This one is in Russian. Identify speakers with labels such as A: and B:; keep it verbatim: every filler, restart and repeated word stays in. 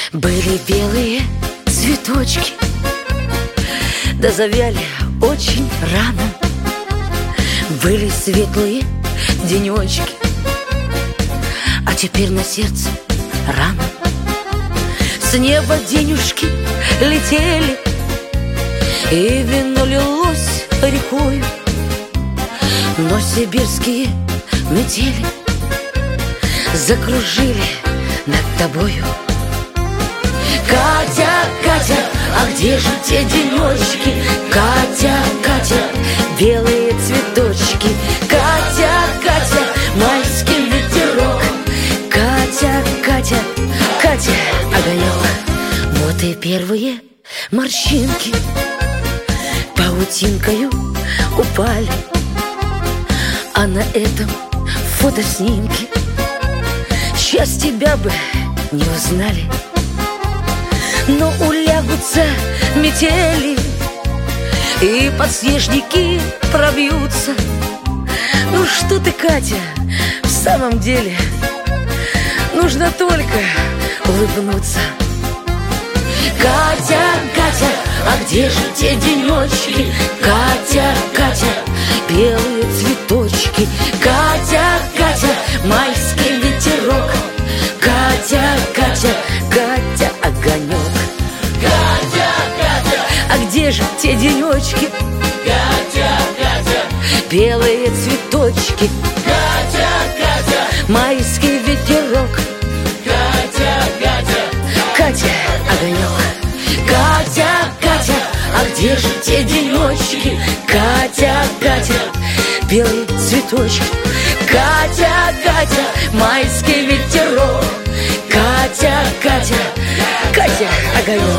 A: Были белые цветочки, да завяли очень рано. Были светлые денечки, а теперь на сердце рана. С неба денюшки летели, и вино лилось рекою, но сибирские метели закружили над тобою. Катя, Катя, а где же те денечки? Катя, Катя, белые цветочки. Катя, Катя, майский ветерок. Катя, Катя, Катя, огонек. Вот и первые морщинки паутинкою упали, а на этом фотоснимке сейчас тебя бы не узнали. Но улягутся метели, и подснежники пробьются. Ну что ты, Катя, в самом деле нужно только улыбнуться. Катя, Катя, а где же те денечки? Катя, Катя, белые цветочки. Катя, Катя, майский ветерок. Катя, Катя, Катя, огонек.
B: Катя, Катя,
A: а где же те денечки?
B: Катя, Катя,
A: белые цветочки.
B: Катя, Катя,
A: майский ветерок.
B: Катя, Катя,
A: Катя, огонек. Катя, Катя, а где же те денечки? Катя, Катя, белые цветочки. Катя, Катя, майский ветерок. Катя, Катя, Катя, огонек.